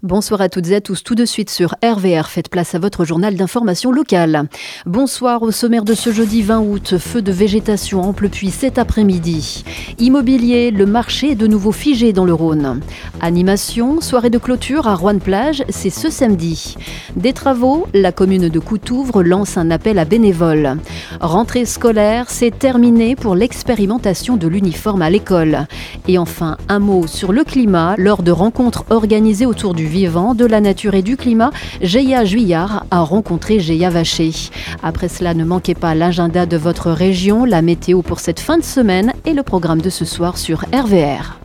Bonsoir à toutes et à tous. Tout de suite sur RVR, faites place à votre journal d'information locale. Bonsoir au sommaire de ce jeudi 20 août. Feu de végétation en Amplepuis cet après-midi. Immobilier, le marché est de nouveau figé dans le Rhône. Animation, soirée de clôture à Roanne-Plage, c'est ce samedi. Des travaux, la commune de Coutouvre lance un appel à bénévoles. Rentrée scolaire, c'est terminé pour l'expérimentation de l'uniforme à l'école. Et enfin, un mot sur le climat. Lors de rencontres organisées autour du vivant, de la nature et du climat, Géa Juillard a rencontré Géa Vacher. Après cela, ne manquez pas l'agenda de votre région, la météo pour cette fin de semaine et le programme de ce soir sur RVR.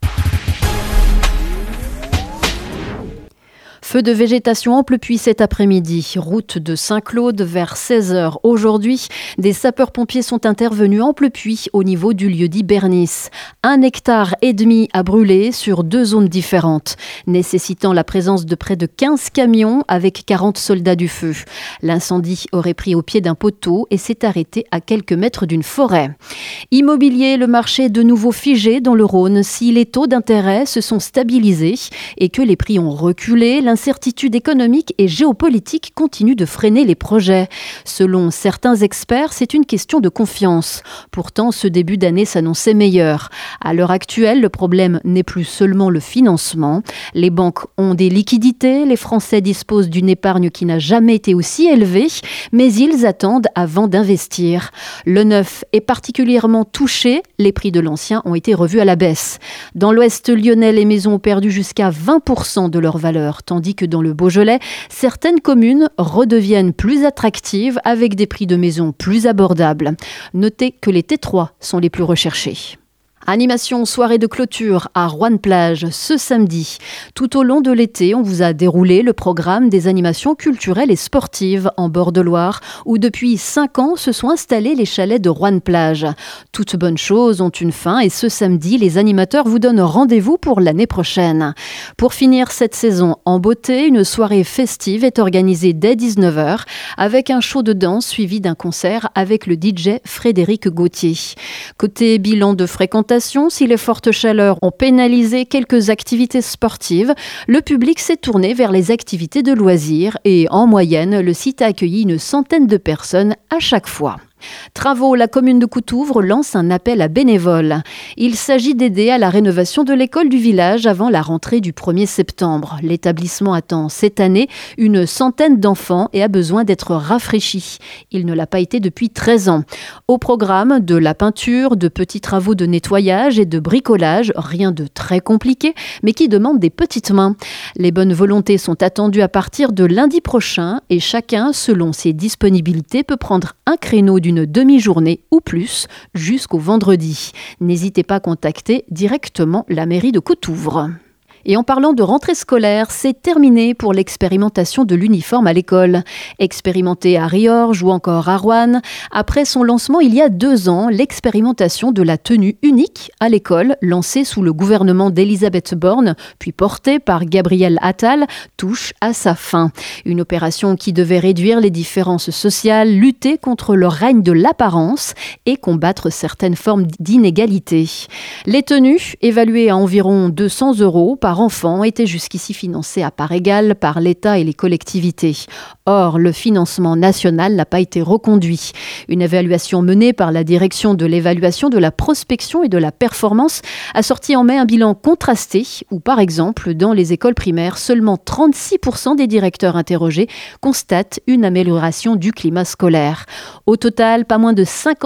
Feu de végétation en Amplepuis cet après-midi. Route de Saint-Claude vers 16h. Aujourd'hui, des sapeurs-pompiers sont intervenus en Amplepuis au niveau du lieu-dit Bernis. 1,5 hectare a brûlé sur 2 zones différentes, nécessitant la présence de près de 15 camions avec 40 soldats du feu. L'incendie aurait pris au pied d'un poteau et s'est arrêté à quelques mètres d'une forêt. Immobilier, le marché est de nouveau figé dans le Rhône. Si les taux d'intérêt se sont stabilisés et que les prix ont reculé, l'incertitude économique et géopolitique continue de freiner les projets. Selon certains experts, c'est une question de confiance. Pourtant, ce début d'année s'annonçait meilleur. À l'heure actuelle, le problème n'est plus seulement le financement. Les banques ont des liquidités, les Français disposent d'une épargne qui n'a jamais été aussi élevée, mais ils attendent avant d'investir. Le neuf est particulièrement touché, les prix de l'ancien ont été revus à la baisse. Dans l'ouest lyonnais, les maisons ont perdu jusqu'à 20% de leur valeur, tandis que dans le Beaujolais, certaines communes redeviennent plus attractives avec des prix de maisons plus abordables. Notez que les T3 sont les plus recherchés. Animation soirée de clôture à Roanne-Plage ce samedi. Tout au long de l'été, on vous a déroulé le programme des animations culturelles et sportives en bord de Loire, où depuis 5 ans se sont installés les chalets de Roanne-Plage. Toutes bonnes choses ont une fin et ce samedi, les animateurs vous donnent rendez-vous pour l'année prochaine. Pour finir cette saison en beauté, une soirée festive est organisée dès 19h avec un show de danse suivi d'un concert avec le DJ Frédéric Gauthier. Côté bilan de fréquentation, si les fortes chaleurs ont pénalisé quelques activités sportives, le public s'est tourné vers les activités de loisirs et en moyenne, le site a accueilli une centaine de personnes à chaque fois. Travaux, la commune de Coutouvre lance un appel à bénévoles. Il s'agit d'aider à la rénovation de l'école du village avant la rentrée du 1er septembre. L'établissement attend cette année une centaine d'enfants et a besoin d'être rafraîchi. Il ne l'a pas été depuis 13 ans. Au programme, de la peinture, de petits travaux de nettoyage et de bricolage, rien de très compliqué, mais qui demande des petites mains. Les bonnes volontés sont attendues à partir de lundi prochain et chacun, selon ses disponibilités, peut prendre un créneau d'une demi-journée ou plus jusqu'au vendredi. N'hésitez pas à contacter directement la mairie de Coutouvre. Et en parlant de rentrée scolaire, c'est terminé pour l'expérimentation de l'uniforme à l'école. Expérimenté à Riorges ou encore à Roanne, après son lancement il y a 2 ans, l'expérimentation de la tenue unique à l'école, lancée sous le gouvernement d'Elisabeth Borne, puis portée par Gabriel Attal, touche à sa fin. Une opération qui devait réduire les différences sociales, lutter contre le règne de l'apparence et combattre certaines formes d'inégalité. Les tenues, évaluées à environ 200 € par enfant, étaient jusqu'ici financées à part égale par l'État et les collectivités. Or, le financement national n'a pas été reconduit. Une évaluation menée par la direction de l'évaluation de la prospection et de la performance a sorti en mai un bilan contrasté où, par exemple, dans les écoles primaires, seulement 36% des directeurs interrogés constatent une amélioration du climat scolaire. Au total, pas moins de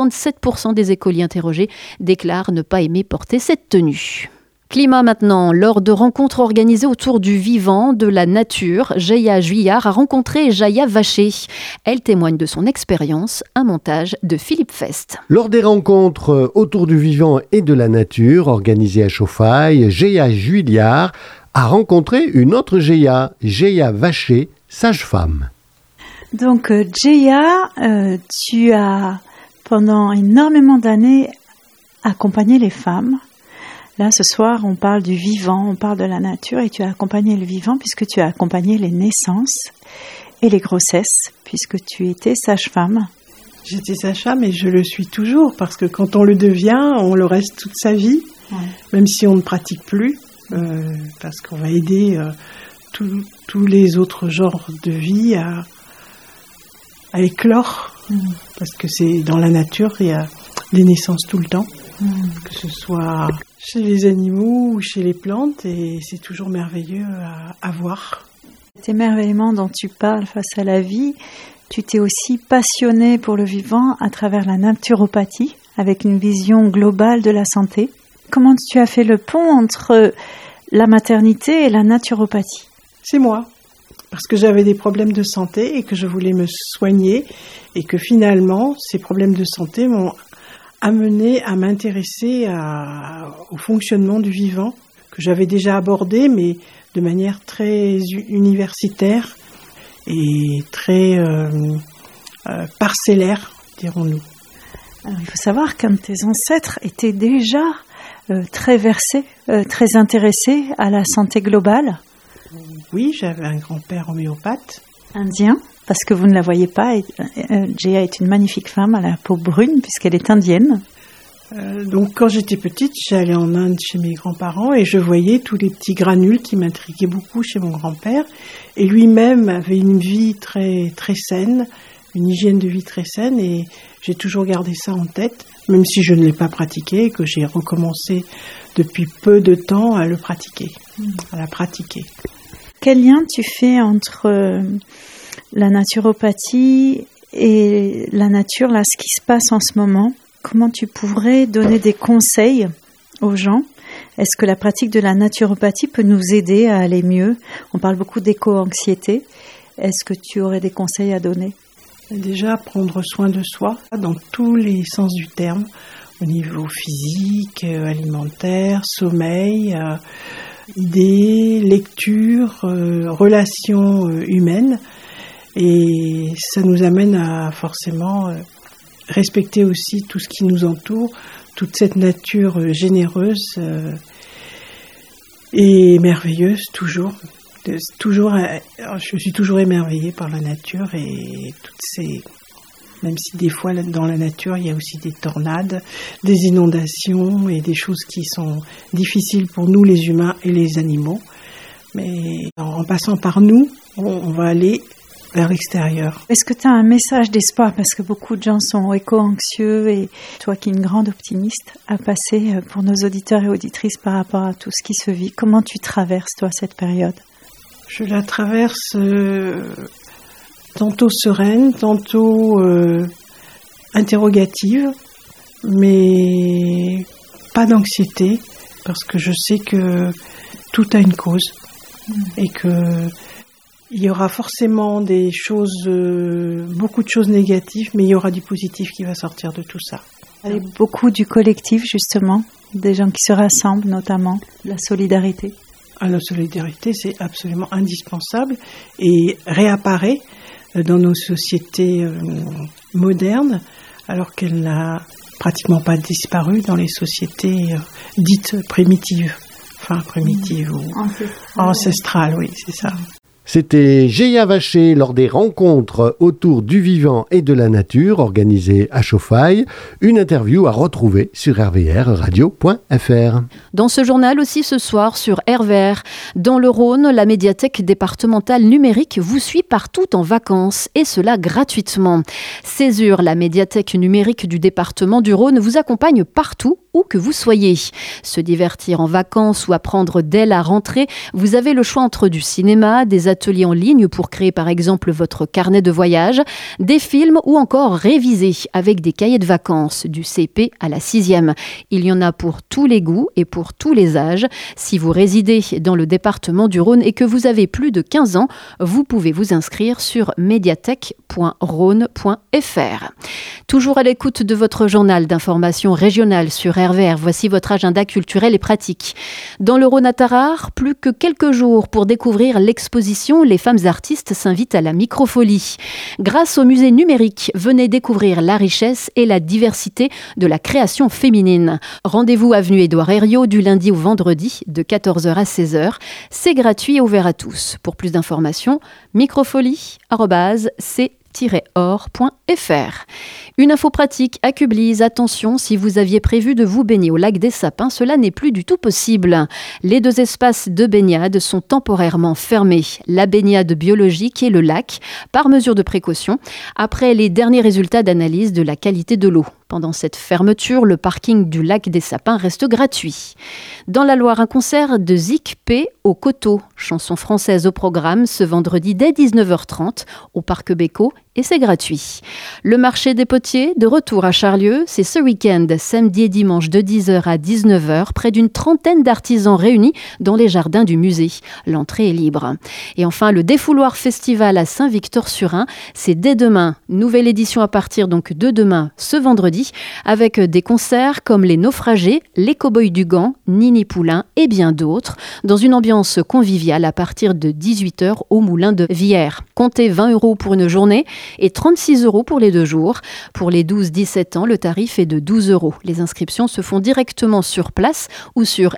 57% des écoliers interrogés déclarent ne pas aimer porter cette tenue. Climat maintenant, lors de rencontres organisées autour du vivant, de la nature, Géa Juillard a rencontré Géa Vacher. Elle témoigne de son expérience, un montage de Philippe Fest. Lors des rencontres autour du vivant et de la nature organisées à Chauffaille, Géa Juillard a rencontré une autre Géa, Géa Vacher, sage-femme. Donc Géa, tu as pendant énormément d'années accompagné les femmes. Là, ce soir, on parle du vivant, on parle de la nature et tu as accompagné le vivant puisque tu as accompagné les naissances et les grossesses puisque tu étais sage-femme. J'étais sage-femme et je le suis toujours parce que quand on le devient, on le reste toute sa vie, même si on ne pratique plus, parce qu'on va aider tous les autres genres de vie à éclore. Parce que c'est dans la nature, il y a des naissances tout le temps, que ce soit chez les animaux ou chez les plantes, et c'est toujours merveilleux à voir. Cet émerveillement dont tu parles face à la vie, tu t'es aussi passionné pour le vivant à travers la naturopathie, avec une vision globale de la santé. Comment tu as fait le pont entre la maternité et la naturopathie? C'est moi, parce que j'avais des problèmes de santé et que je voulais me soigner, et que finalement, ces problèmes de santé m'ont amené à m'intéresser au fonctionnement du vivant, que j'avais déjà abordé, mais de manière très universitaire et très parcellaire, dirons-nous. Alors, il faut savoir qu'un de tes ancêtres était déjà très versé, très intéressé à la santé globale. Oui, j'avais un grand-père homéopathe. Indien, parce que vous ne la voyez pas. Jaya est une magnifique femme à la peau brune, puisqu'elle est indienne. Donc quand j'étais petite, j'allais en Inde chez mes grands-parents et je voyais tous les petits granules qui m'intriguaient beaucoup chez mon grand-père. Et lui-même avait une vie très, très saine, une hygiène de vie très saine, et j'ai toujours gardé ça en tête, même si je ne l'ai pas pratiqué et que j'ai recommencé depuis peu de temps à le pratiquer, à la pratiquer. Quel lien tu fais entre la naturopathie et la nature, là, ce qui se passe en ce moment? Comment tu pourrais donner des conseils aux gens? Est-ce que la pratique de la naturopathie peut nous aider à aller mieux? On parle beaucoup d'éco-anxiété. Est-ce que tu aurais des conseils à donner? Déjà, prendre soin de soi dans tous les sens du terme, au niveau physique, alimentaire, sommeil, idées, lecture, relations humaines. Et ça nous amène à forcément respecter aussi tout ce qui nous entoure, toute cette nature généreuse et merveilleuse toujours. Je suis toujours émerveillée par la nature et toutes ces... Même si des fois dans la nature il y a aussi des tornades, des inondations et des choses qui sont difficiles pour nous les humains et les animaux. Mais en passant par nous, on va aller vers l'extérieur. Est-ce que tu as un message d'espoir? Parce que beaucoup de gens sont éco-anxieux et toi qui es une grande optimiste, à passer pour nos auditeurs et auditrices par rapport à tout ce qui se vit. Comment tu traverses toi cette période? Je la traverse tantôt sereine, tantôt interrogative, mais pas d'anxiété, parce que je sais que tout a une cause et que il y aura forcément des choses, beaucoup de choses négatives, mais il y aura du positif qui va sortir de tout ça. Et beaucoup du collectif, justement, des gens qui se rassemblent, notamment, la solidarité. La solidarité, c'est absolument indispensable et réapparaît dans nos sociétés modernes, alors qu'elle n'a pratiquement pas disparu dans les sociétés dites primitives. Enfin, primitives ou ancestrales, oui, c'est ça. C'était Jaya Vacher lors des rencontres autour du vivant et de la nature organisées à Chauffaille. Une interview à retrouver sur rvrradio.fr. Dans ce journal aussi ce soir sur RVR. Dans le Rhône, la médiathèque départementale numérique vous suit partout en vacances et cela gratuitement. Césure, la médiathèque numérique du département du Rhône, vous accompagne partout où que vous soyez. Se divertir en vacances ou apprendre dès la rentrée, vous avez le choix entre du cinéma, des ateliers en ligne pour créer par exemple votre carnet de voyage, des films ou encore réviser avec des cahiers de vacances du CP à la 6e. Il y en a pour tous les goûts et pour tous les âges. Si vous résidez dans le département du Rhône et que vous avez plus de 15 ans, vous pouvez vous inscrire sur médiathèque.rhône.fr. Toujours à l'écoute de votre journal d'information régionale sur RVR, voici votre agenda culturel et pratique. Dans le Rhône à Tarare, plus que quelques jours pour découvrir l'exposition Les femmes artistes s'invitent à la microfolie. Grâce au musée numérique, venez découvrir la richesse et la diversité de la création féminine. Rendez-vous avenue Édouard Herriot du lundi au vendredi de 14h à 16h. C'est gratuit et ouvert à tous. Pour plus d'informations, microfolie@c brise-or.fr. Une info pratique à Cublise. Attention, si vous aviez prévu de vous baigner au lac des Sapins, cela n'est plus du tout possible. Les 2 espaces de baignade sont temporairement fermés. La baignade biologique et le lac, par mesure de précaution, après les derniers résultats d'analyse de la qualité de l'eau. Pendant cette fermeture, le parking du lac des Sapins reste gratuit. Dans la Loire, un concert de Zik P au Coteau, chanson française au programme ce vendredi dès 19h30 au Parc Béco, et c'est gratuit. Le marché des potiers, de retour à Charlieu, c'est ce week-end, samedi et dimanche de 10h à 19h, près d'une trentaine d'artisans réunis dans les jardins du musée. L'entrée est libre. Et enfin, le Défouloir Festival à Saint-Victor-sur-Ain, c'est dès demain. Nouvelle édition à partir donc de demain, ce vendredi, avec des concerts comme Les Naufragés, Les Cowboys du Gant, Nini Poulain et bien d'autres, dans une ambiance conviviale à partir de 18h au Moulin de Vierre. Comptez 20 € pour une journée et 36 € pour les 2 jours. Pour les 12-17 ans, le tarif est de 12 €. Les inscriptions se font directement sur place ou sur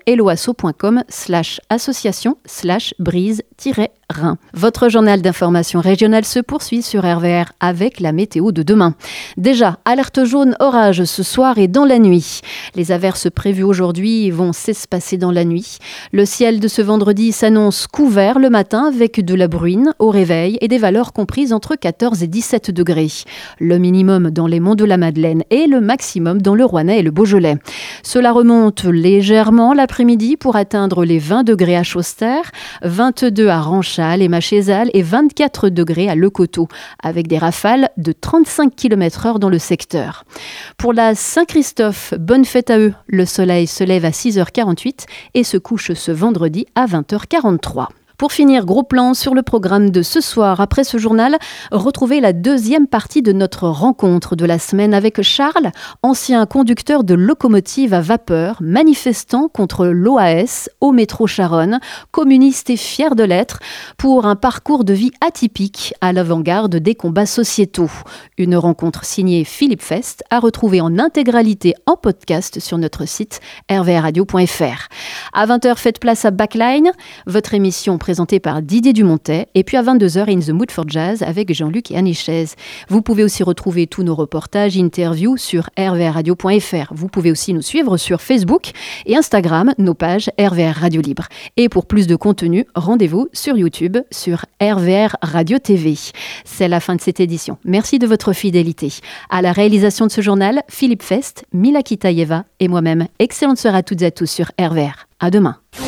helloasso.com/association/brise-rhin. Votre journal d'information régionale se poursuit sur RVR avec la météo de demain. Déjà, alerte jaune orage ce soir et dans la nuit. Les averses prévues aujourd'hui vont s'espacer dans la nuit. Le ciel de ce vendredi s'annonce couvert le matin avec de la bruine au réveil et des valeurs comprises entre 14 et 17 degrés. Le minimum dans les monts de la Madeleine et le maximum dans le Rouennais et le Beaujolais. Cela remonte légèrement l'après-midi pour atteindre les 20 degrés à Chauster, 22 à Ranchal et Machézal et 24 degrés à Le Coteau, avec des rafales de 35 km/h dans le secteur. Pour la Saint-Christophe, bonne fête à eux. Le soleil se lève à 6h48 et se couche ce vendredi à 20h43. Pour finir, gros plan sur le programme de ce soir. Après ce journal, retrouvez la 2e partie de notre rencontre de la semaine avec Charles, ancien conducteur de locomotive à vapeur, manifestant contre l'OAS au métro Charonne, communiste et fier de l'être, pour un parcours de vie atypique à l'avant-garde des combats sociétaux. Une rencontre signée Philippe Fest, à retrouver en intégralité en podcast sur notre site rvrradio.fr. À 20h, faites place à Backline, votre émission présenté par Didier Dumontet, et puis à 22h In the Mood for Jazz avec Jean-Luc et Annie Chaise. Vous pouvez aussi retrouver tous nos reportages, interviews sur rvrradio.fr. Vous pouvez aussi nous suivre sur Facebook et Instagram, nos pages RVR Radio Libre. Et pour plus de contenu, rendez-vous sur YouTube sur RVR Radio TV. C'est la fin de cette édition. Merci de votre fidélité. À la réalisation de ce journal, Philippe Fest, Mila Kitaïeva et moi-même. Excellente soirée à toutes et à tous sur RVR. À demain.